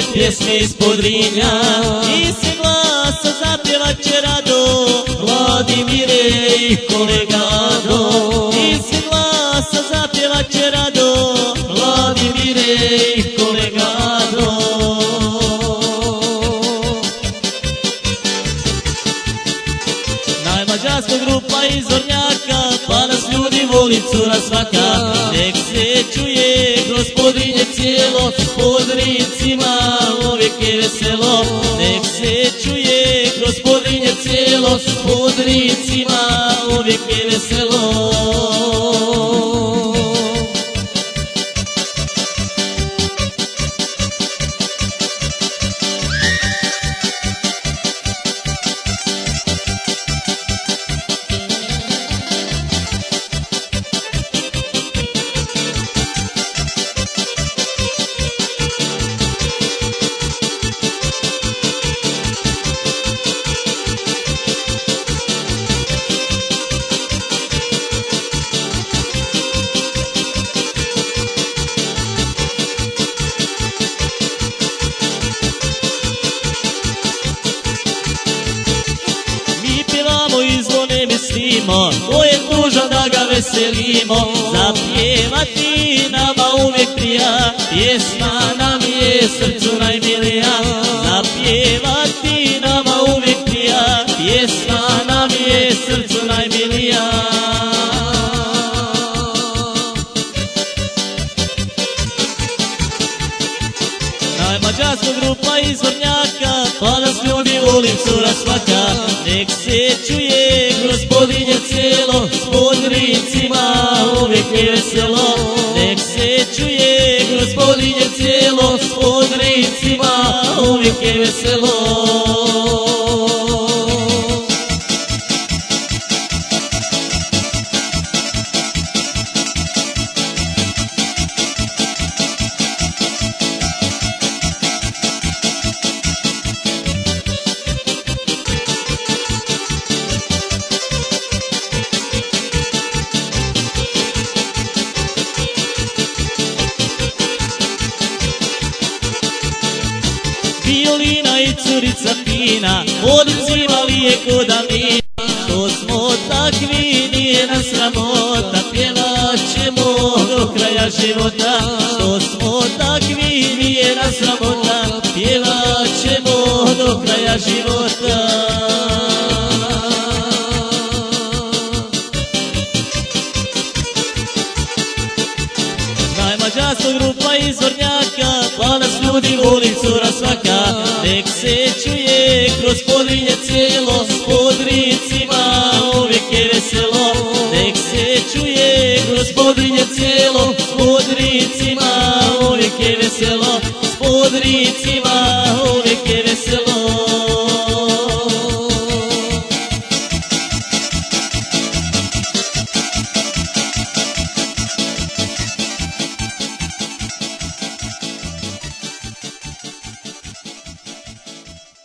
pjesme iz Podrinja. I se glasa zapjevat će rado Vladimire i kolega Ado. I se glasa zapjevat će rado Vladimire i kolega Ado. Najmađarska grupa iz Zornjaka, pa nas ljudi voli cura svaka. Nek se čuje kroz Podrinje cijelo, s Podrincima uvijek je veselo. Nek se čuje kroz Podrinje cijelo, s Podrincima uvijek je veselo. Ko je dužan da ga veselimo, zapjevati nama uvijek prija, pjesma nam je srcu najmilija. Zapjevati nama uvijek prija, pjesma nam je srcu najmilija. Najmađarska grupa iz Vrnjaka, pa nas ljudi voli cura svaka. Nek se čuje kroz Podrinje cijelo, s Podrincima uvijek je veselo. Nek se čuje kroz Podrinje cijelo, s Podrincima uvijek je veselo. Violina i curica fina, odzivali je ko davnina. Što smo takvi nije nas sramota, pjevat ćemo do kraja života. Što smo takvi nije nas sramota, pjevat ćemo do kraja života. Najmađarska grupa iz Zornjaka, pa nas ljudi voli cura svaka. Nek se čuje kroz Podrinje cijelo, s Podrincima uvijek je veselo. Nek se čuje kroz Podrinje cijelo, s Podrincima uvijek je veselo. S Podrincima uvijek